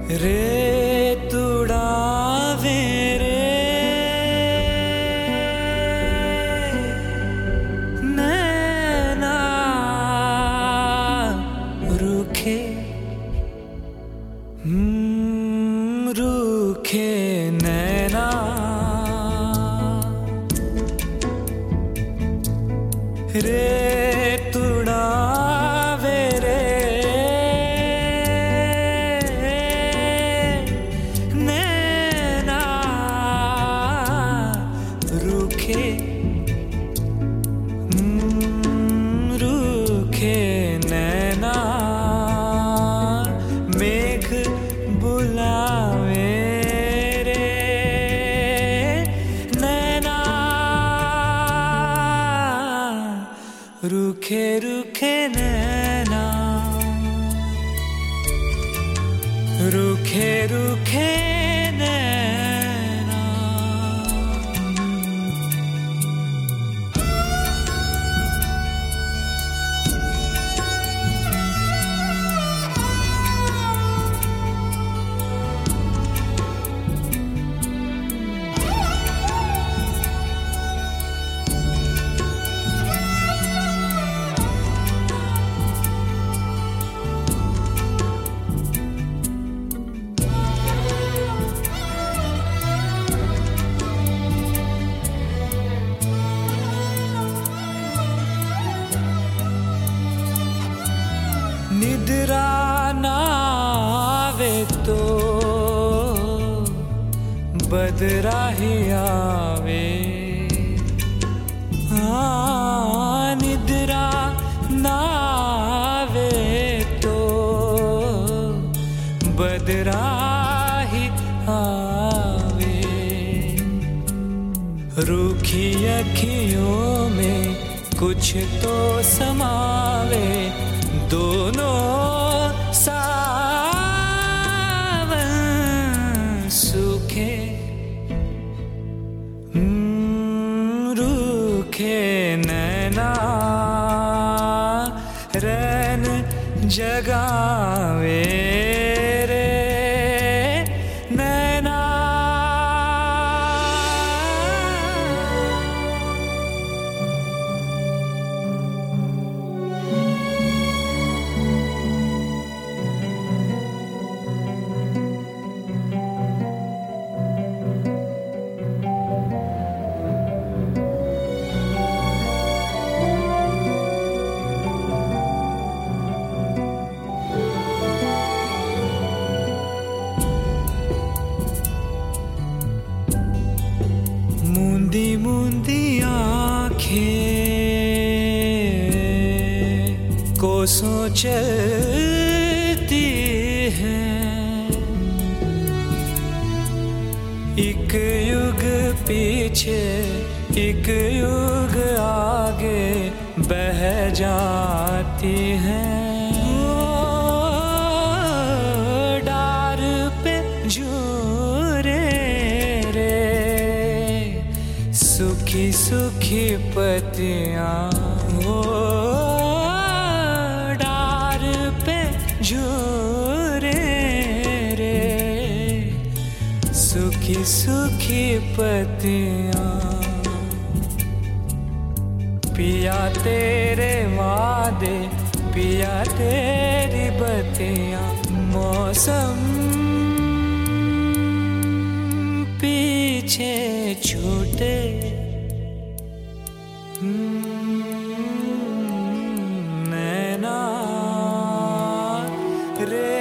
रेत उड़ावे रे नैना रूखे रूखे नैना रेत उड़ावे रे नैना रूखे रूखे नैना मेघ बुलावे रे नैना रूखे रूखे नैना रूखे रूखे नैना। निद्रा नावे तो बदराही आवे निद्रा नावे तो बदराही आवे रूखी अखियों में कुछ तो समावे दोनों सावन सूखे रूखे नैना रैन जगावे रे नैना। मूंदी मूंदी आँखें कोसों चलती हैं एक युग पीछे एक युग आगे बह जाती हैं डार पे झूरे सूखी सूखी पत्तियां हो डार पे झूरे रे सूखी सूखी पत्तियां पिया तेरे वादे पिया तेरी बत्तियां मौसम पीछे छूटे नैना रे